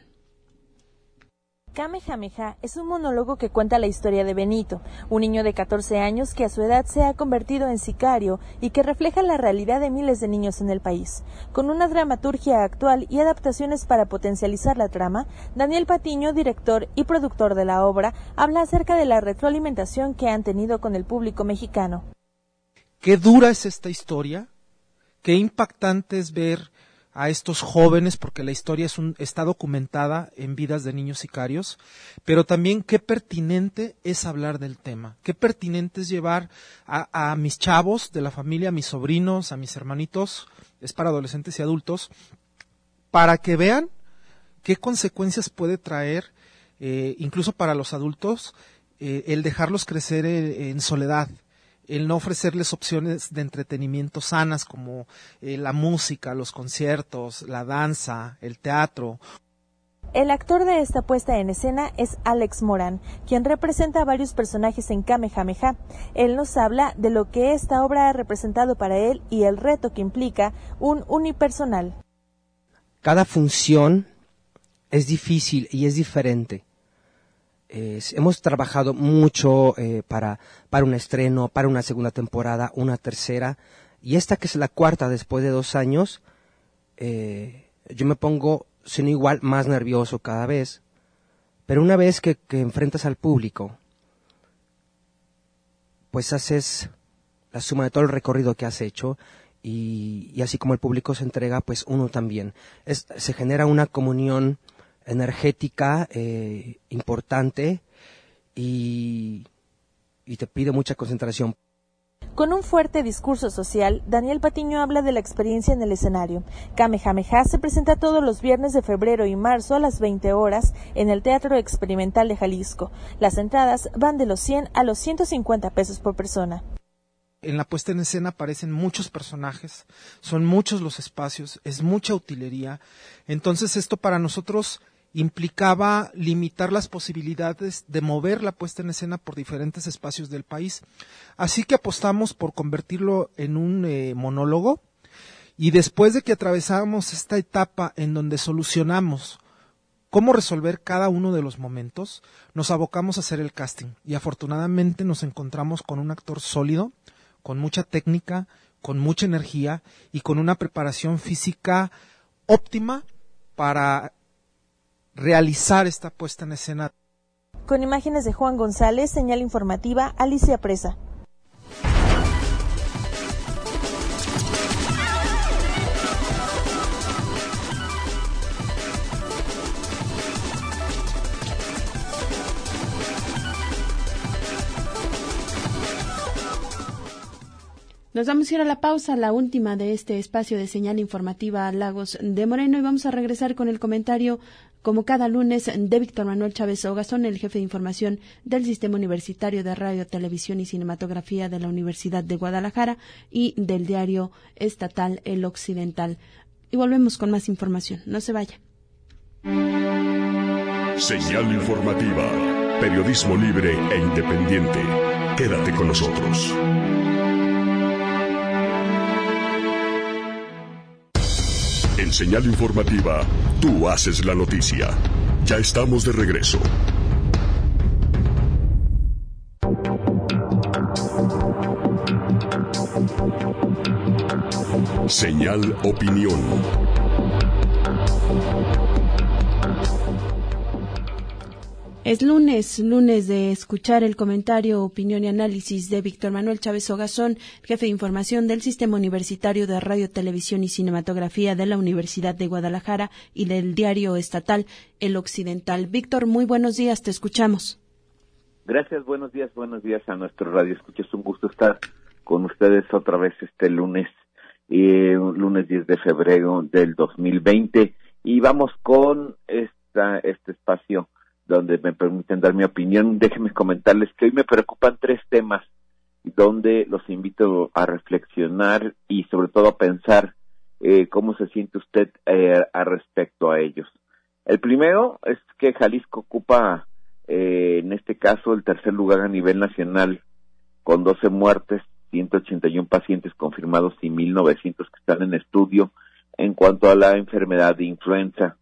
Speaker 14: Kamehameha es un monólogo que cuenta la historia de Benito, un niño de 14 años que a su edad se ha convertido en sicario y que refleja la realidad de miles de niños en el país. Con una dramaturgia actual y adaptaciones para potencializar la trama, Daniel Patiño, director y productor de la obra, habla acerca de la retroalimentación que han tenido con el público mexicano.
Speaker 15: Qué dura es esta historia, qué impactante es ver a estos jóvenes, porque la historia está documentada en vidas de niños sicarios, pero también qué pertinente es hablar del tema, qué pertinente es llevar a mis chavos de la familia, a mis sobrinos, a mis hermanitos, es para adolescentes y adultos, para que vean qué consecuencias puede traer, incluso para los adultos, el dejarlos crecer en soledad, el no ofrecerles opciones de entretenimiento sanas como la música, los conciertos, la danza, el teatro.
Speaker 14: El actor de esta puesta en escena es Alex Morán, quien representa a varios personajes en Kamehameha. Él nos habla de lo que esta obra ha representado para él y el reto que implica un unipersonal.
Speaker 16: Cada función es difícil y es diferente. Hemos trabajado mucho para un estreno, para una segunda temporada, una tercera, y esta que es la cuarta después de 2 años, yo me pongo, sino igual, más nervioso cada vez, pero una vez que enfrentas al público, pues haces la suma de todo el recorrido que has hecho, y así como el público se entrega, pues uno también. Se genera una comunión energética importante y te pide mucha concentración.
Speaker 14: Con un fuerte discurso social, Daniel Patiño habla de la experiencia en el escenario. Kamehameha se presenta todos los viernes de febrero y marzo a las 20 horas en el Teatro Experimental de Jalisco. Las entradas van de los 100 a los 150 pesos por persona.
Speaker 15: En la puesta en escena aparecen muchos personajes, son muchos los espacios, es mucha utilería. Entonces esto para nosotros implicaba limitar las posibilidades de mover la puesta en escena por diferentes espacios del país. Así que apostamos por convertirlo en un monólogo, y después de que atravesamos esta etapa en donde solucionamos cómo resolver cada uno de los momentos, nos abocamos a hacer el casting, y afortunadamente nos encontramos con un actor sólido, con mucha técnica, con mucha energía y con una preparación física óptima para realizar esta puesta en escena.
Speaker 14: Con imágenes de Juan González, señal informativa, Alicia Presa.
Speaker 2: Nos vamos a ir a la pausa, la última de este espacio de señal informativa Lagos de Moreno, y vamos a regresar con el comentario, como cada lunes, de Víctor Manuel Chávez Ogazón, el jefe de información del Sistema Universitario de Radio, Televisión y Cinematografía de la Universidad de Guadalajara y del diario estatal El Occidental. Y volvemos con más información. No se vaya.
Speaker 1: Señal informativa, periodismo libre e independiente. Quédate con nosotros. En Señal Informativa, tú haces la noticia. Ya estamos de regreso. Señal Opinión.
Speaker 2: Es lunes de escuchar el comentario, opinión y análisis de Víctor Manuel Chávez Ogazón, jefe de información del Sistema Universitario de Radio, Televisión y Cinematografía de la Universidad de Guadalajara y del diario estatal El Occidental. Víctor, muy buenos días, te escuchamos.
Speaker 17: Gracias, buenos días a nuestro radio escucha. Es un gusto estar con ustedes otra vez este lunes 10 de febrero del 2020, y vamos con este espacio donde me permiten dar mi opinión. Déjenme comentarles que hoy me preocupan 3 temas donde los invito a reflexionar y sobre todo a pensar cómo se siente usted a respecto a ellos. El primero es que Jalisco ocupa en este caso el tercer lugar a nivel nacional con 12 muertes, 181 pacientes confirmados y 1,900 que están en estudio en cuanto a la enfermedad de influenza.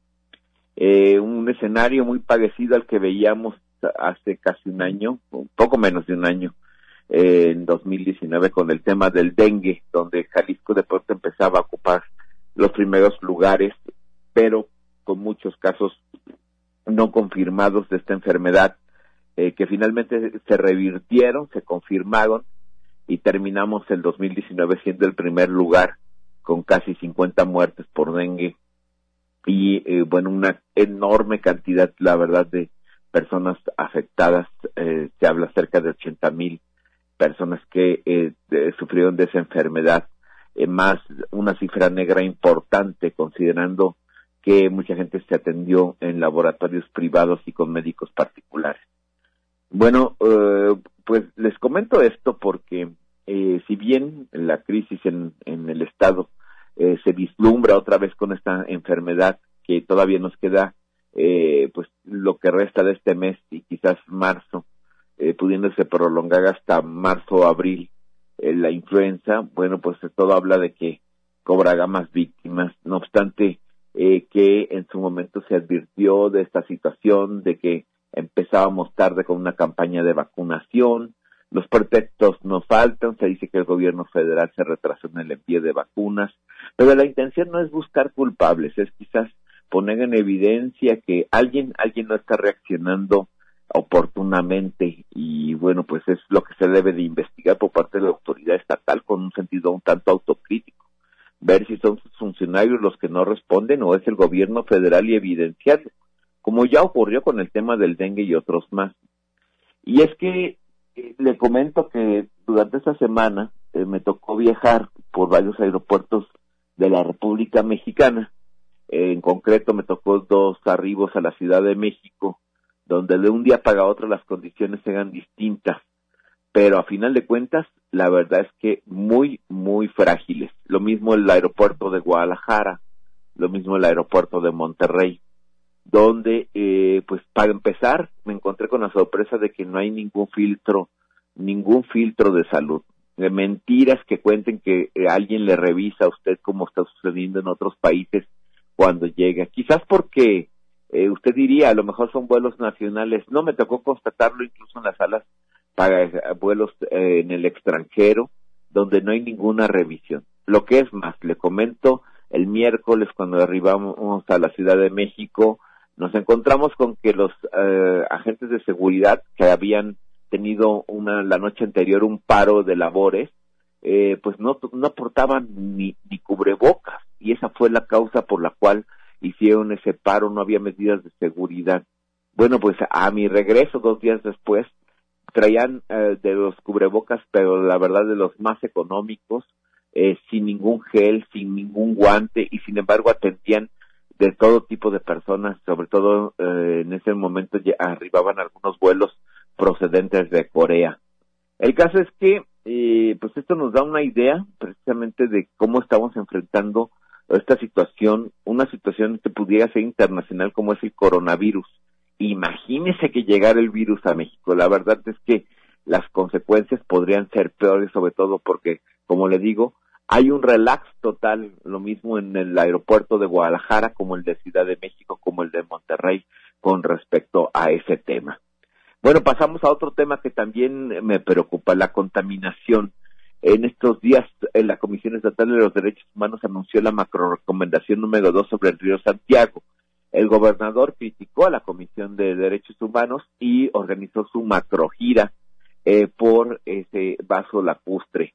Speaker 17: Un escenario muy parecido al que veíamos hace casi un año, un poco menos de un año, en 2019 con el tema del dengue, donde Jalisco de pronto empezaba a ocupar los primeros lugares, pero con muchos casos no confirmados de esta enfermedad, que finalmente se revirtieron, se confirmaron, y terminamos el 2019 siendo el primer lugar con casi 50 muertes por dengue y una enorme cantidad, la verdad, de personas afectadas. Se habla cerca de 80,000 personas que sufrieron de esa enfermedad, más una cifra negra importante considerando que mucha gente se atendió en laboratorios privados y con médicos particulares. Bueno, pues les comento esto porque si bien la crisis en el estado se vislumbra otra vez con esta enfermedad, que todavía nos queda pues lo que resta de este mes y quizás marzo, pudiéndose prolongar hasta marzo o abril la influenza, bueno, pues todo habla de que cobrará más víctimas. No obstante, que en su momento se advirtió de esta situación, de que empezábamos tarde con una campaña de vacunación. Los pretextos no faltan, se dice que el gobierno federal se retrasó en el envío de vacunas, pero la intención no es buscar culpables, es quizás poner en evidencia que alguien no está reaccionando oportunamente, y bueno, pues es lo que se debe de investigar por parte de la autoridad estatal con un sentido un tanto autocrítico, ver si son sus funcionarios los que no responden o es el gobierno federal y evidenciarlo, como ya ocurrió con el tema del dengue y otros más. Y es que le comento que durante esta semana me tocó viajar por varios aeropuertos de la República Mexicana. En concreto me tocó 2 arribos a la Ciudad de México, donde de un día para otro las condiciones eran distintas, pero a final de cuentas la verdad es que muy, muy frágiles. Lo mismo el aeropuerto de Guadalajara, lo mismo el aeropuerto de Monterrey, donde pues para empezar me encontré con la sorpresa de que no hay ningún filtro de salud. Mentiras que cuenten que alguien le revisa a usted como está sucediendo en otros países cuando llega. Quizás porque usted diría, a lo mejor son vuelos nacionales. No, me tocó constatarlo incluso en las salas para vuelos en el extranjero, donde no hay ninguna revisión. Lo que es más, le comento, el miércoles cuando arribamos a la Ciudad de México, nos encontramos con que los agentes de seguridad que habían tenido la noche anterior un paro de labores, pues no portaban ni cubrebocas, y esa fue la causa por la cual hicieron ese paro. No había medidas de seguridad. Bueno, pues a mi regreso 2 días después, traían de los cubrebocas, pero la verdad de los más económicos, sin ningún gel, sin ningún guante, y sin embargo atendían de todo tipo de personas, sobre todo en ese momento ya arribaban algunos vuelos procedentes de Corea. El caso es que pues esto nos da una idea precisamente de cómo estamos enfrentando esta situación, una situación que pudiera ser internacional como es el coronavirus. Imagínese que llegara el virus a México. La verdad es que las consecuencias podrían ser peores, sobre todo porque, como le digo, hay un relax total, lo mismo en el aeropuerto de Guadalajara como el de Ciudad de México, como el de Monterrey, con respecto a ese tema. Bueno, pasamos a otro tema que también me preocupa, la contaminación. En estos días, la Comisión Estatal de los Derechos Humanos anunció la macrorecomendación número 2 sobre el río Santiago. El gobernador criticó a la Comisión de Derechos Humanos y organizó su macrogira por ese vaso lacustre.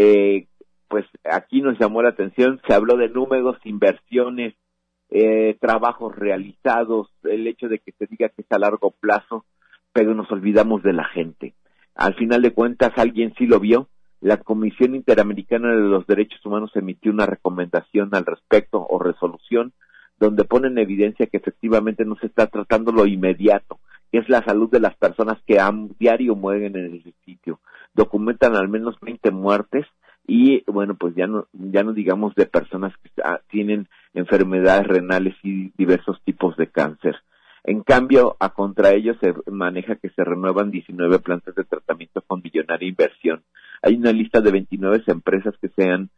Speaker 17: Pues aquí nos llamó la atención, se habló de números, inversiones, trabajos realizados, el hecho de que se diga que es a largo plazo, pero nos olvidamos de la gente. Al final de cuentas, alguien sí lo vio. La Comisión Interamericana de los Derechos Humanos emitió una recomendación al respecto o resolución donde pone en evidencia que efectivamente no se está tratando lo inmediato, que es la salud de las personas que diario mueren en ese sitio. Documentan al menos 20 muertes y, bueno, pues ya no digamos de personas que tienen enfermedades renales y diversos tipos de cáncer. En cambio, contra ellos se maneja que se renuevan 19 plantas de tratamiento con millonaria inversión. Hay una lista de 29 empresas que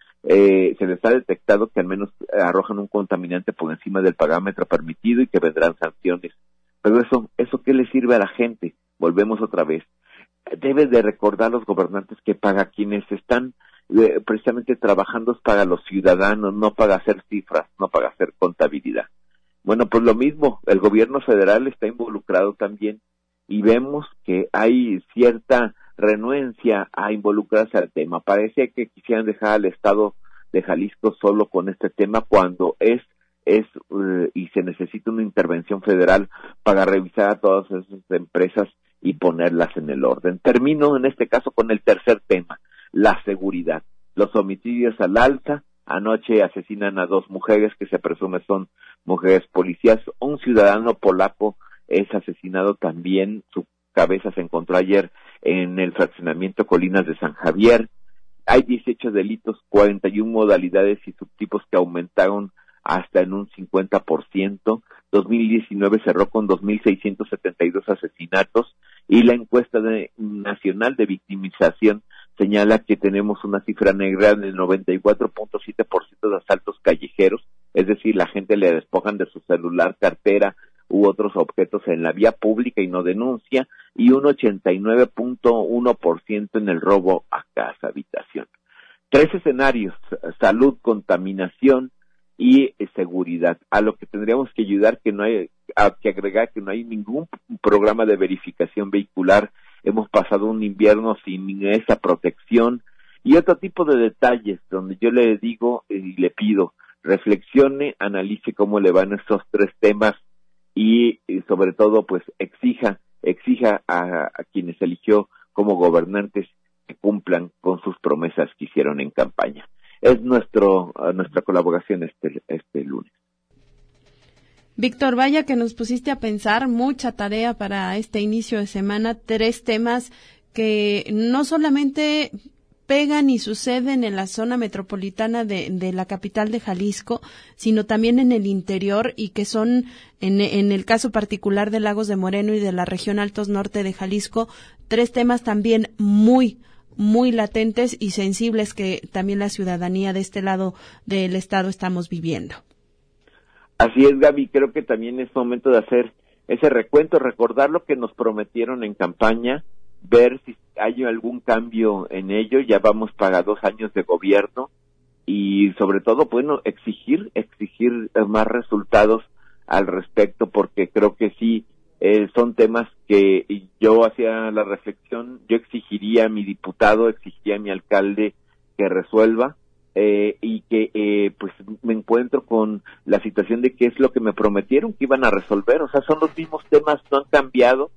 Speaker 17: se les ha detectado que al menos arrojan un contaminante por encima del parámetro permitido y que vendrán sanciones. Pero eso ¿qué le sirve a la gente? Volvemos otra vez. Debe de recordar los gobernantes que para quienes están precisamente trabajando es para los ciudadanos, no para hacer cifras, no para hacer contabilidad. Bueno, pues lo mismo, el gobierno federal está involucrado también y vemos que hay cierta renuencia a involucrarse al tema. Parece que quisieran dejar al estado de Jalisco solo con este tema cuando es y se necesita una intervención federal para revisar a todas esas empresas y ponerlas en el orden. Termino en este caso con el tercer tema, la seguridad. Los homicidios al alza. Anoche asesinan a 2 mujeres que se presume son mujeres policías. Un ciudadano polaco es asesinado también. Su cabeza se encontró ayer en el fraccionamiento Colinas de San Javier. Hay 18 delitos, 41 modalidades y subtipos que aumentaron hasta en un 50%. 2019 cerró con 2.672 asesinatos y la encuesta nacional de victimización señala que tenemos una cifra negra del 94.7% de asaltos callejeros, es decir, la gente le despojan de su celular, cartera u otros objetos en la vía pública y no denuncia, y un 89.1% en el robo a casa, habitación. 3 escenarios: salud, contaminación y seguridad. A lo que tendríamos que ayudar que agregar que no hay ningún programa de verificación vehicular. Hemos pasado un invierno sin esa protección y otro tipo de detalles donde yo le digo y le pido, reflexione, analice cómo le van estos 3 temas y sobre todo pues exija a quienes eligió como gobernantes que cumplan con sus promesas que hicieron en campaña. Es nuestra colaboración este lunes.
Speaker 2: Víctor, vaya que nos pusiste a pensar, mucha tarea para este inicio de semana, 3 temas que no solamente pegan y suceden en la zona metropolitana de la capital de Jalisco, sino también en el interior y que son, en el caso particular de Lagos de Moreno y de la región Altos Norte de Jalisco, 3 temas también muy latentes y sensibles que también la ciudadanía de este lado del estado estamos viviendo.
Speaker 17: Así es, Gaby, creo que también es momento de hacer ese recuento, recordar lo que nos prometieron en campaña, ver si hay algún cambio en ello. Ya vamos para 2 años de gobierno y sobre todo, bueno, exigir más resultados al respecto, porque creo que sí, son temas que yo hacía la reflexión, yo exigiría a mi diputado, exigiría a mi alcalde que resuelva. Y que pues me encuentro con la situación de qué es lo que me prometieron que iban a resolver. O sea, son los mismos temas, no han cambiado,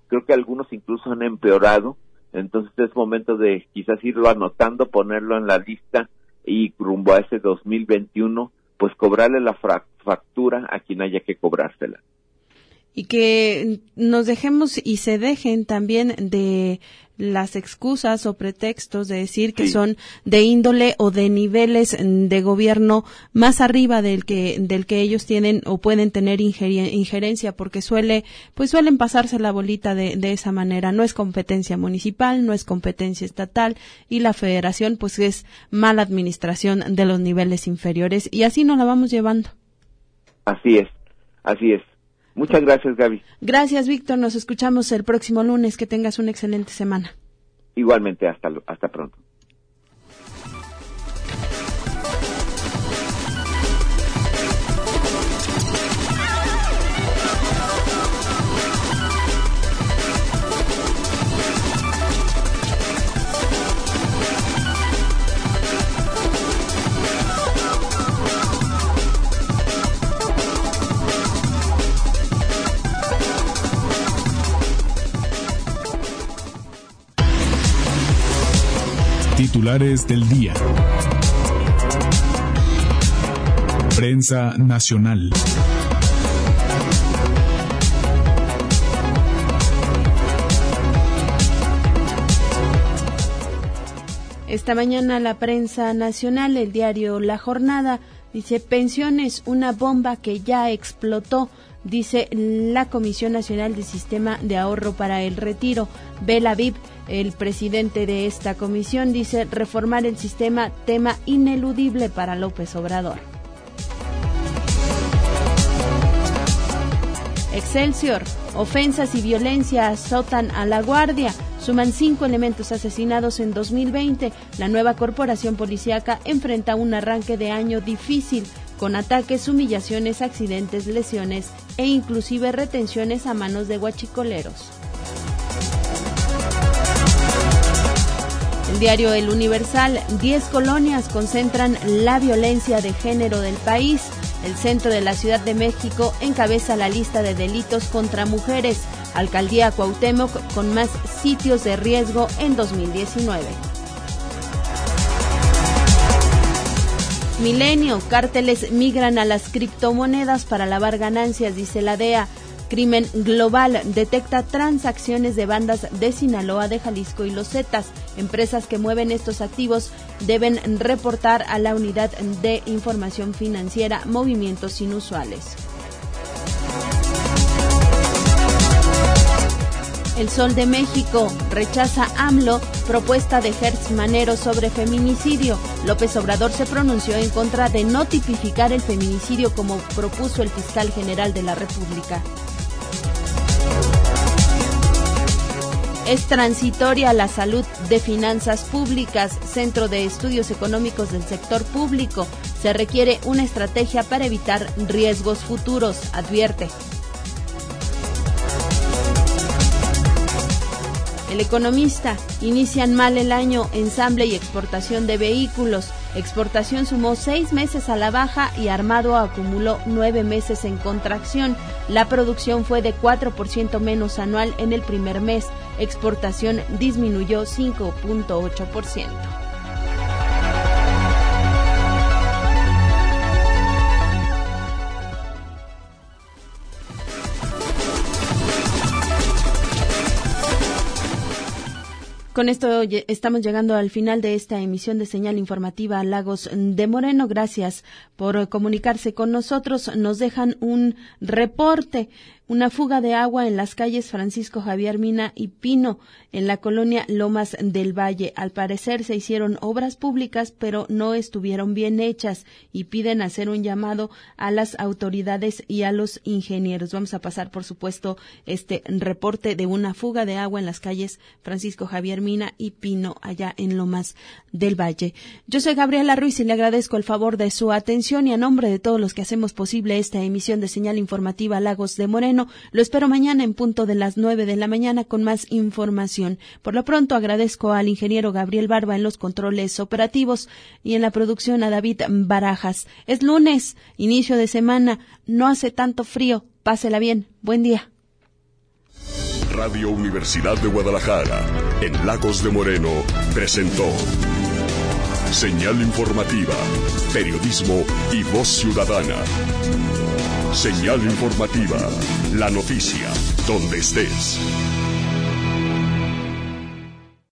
Speaker 17: creo que algunos incluso han empeorado. Entonces es momento de quizás irlo anotando, ponerlo en la lista y rumbo a ese 2021, pues cobrarle la factura a quien haya que cobrársela.
Speaker 2: Y que nos dejemos y se dejen también de las excusas o pretextos de decir que son de índole o de niveles de gobierno más arriba del que ellos tienen o pueden tener injerencia, porque suelen pasarse la bolita de esa manera. No es competencia municipal, no es competencia estatal, y la federación pues es mala administración de los niveles inferiores, y así nos la vamos llevando. Así es.
Speaker 17: Muchas gracias, Gaby.
Speaker 2: Gracias, Víctor. Nos escuchamos el próximo lunes. Que tengas una excelente semana.
Speaker 17: Igualmente, hasta pronto.
Speaker 10: Titulares del día. Prensa nacional.
Speaker 2: Esta mañana la prensa nacional, el diario La Jornada, dice: pensiones, una bomba que ya explotó. Dice la Comisión Nacional del Sistema de Ahorro para el Retiro. Bela Vib, el presidente de esta comisión, dice: reformar el sistema, tema ineludible para López Obrador. Excelsior, ofensas y violencia azotan a La Guardia. Suman 5 elementos asesinados en 2020. La nueva corporación policíaca enfrenta un arranque de año difícil, con ataques, humillaciones, accidentes, lesiones e inclusive retenciones a manos de huachicoleros. El diario El Universal: 10 colonias concentran la violencia de género del país. El centro de la Ciudad de México encabeza la lista de delitos contra mujeres. Alcaldía Cuauhtémoc con más sitios de riesgo en 2019. Milenio: cárteles migran a las criptomonedas para lavar ganancias, dice la DEA. Crimen Global detecta transacciones de bandas de Sinaloa, de Jalisco y Los Zetas. Empresas que mueven estos activos deben reportar a la Unidad de Información Financiera movimientos inusuales. El Sol de México: rechaza AMLO propuesta de Gertz Manero sobre feminicidio. López Obrador se pronunció en contra de no tipificar el feminicidio como propuso el fiscal general de la República. Es transitoria la salud de finanzas públicas. Centro de Estudios Económicos del Sector Público: se requiere una estrategia para evitar riesgos futuros, advierte. El Economista: inician mal el año, ensamble y exportación de vehículos. Exportación sumó 6 meses a la baja y armado acumuló 9 meses en contracción. La producción fue de 4% menos anual en el primer mes. Exportación disminuyó 5.8%. Con esto estamos llegando al final de esta emisión de Señal Informativa Lagos de Moreno. Gracias por comunicarse con nosotros. Nos dejan un reporte. Una fuga de agua en las calles Francisco Javier Mina y Pino, en la colonia Lomas del Valle. Al parecer se hicieron obras públicas, pero no estuvieron bien hechas, y piden hacer un llamado a las autoridades y a los ingenieros. Vamos a pasar, por supuesto, este reporte de una fuga de agua en las calles Francisco Javier Mina y Pino, allá en Lomas del Valle. Yo soy Gabriela Ruiz y le agradezco el favor de su atención, y a nombre de todos los que hacemos posible esta emisión de Señal Informativa Lagos de Moreno, lo espero mañana en punto de las 9 de la mañana con más información. Por lo pronto agradezco al ingeniero Gabriel Barba en los controles operativos y en la producción a David Barajas. Es lunes, inicio de semana, no hace tanto frío. Pásela bien. Buen día.
Speaker 1: Radio Universidad de Guadalajara, en Lagos de Moreno, presentó Señal Informativa, periodismo y voz ciudadana. Señal Informativa, la noticia, donde estés.